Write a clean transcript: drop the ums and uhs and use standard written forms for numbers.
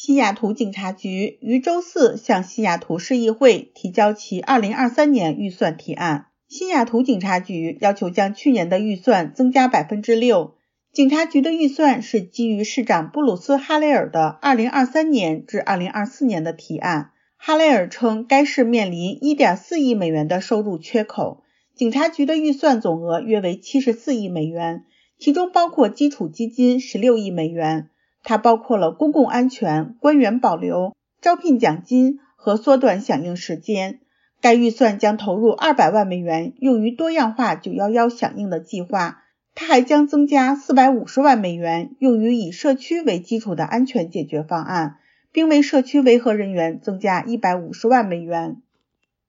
西雅图警察局于周四向西雅图市议会提交其2023年预算提案。西雅图警察局要求将去年的预算增加 6%。警察局的预算是基于市长布鲁斯·哈雷尔的2023年至2024年的提案。哈雷尔称该市面临 1.4 亿美元的收入缺口，警察局的预算总额约为74亿美元，其中包括基础基金16亿美元。它包括了公共安全、官员保留、招聘奖金和缩短响应时间。该预算将投入200万美元用于多样化911响应的计划，它还将增加450万美元用于以社区为基础的安全解决方案，并为社区维和人员增加150万美元。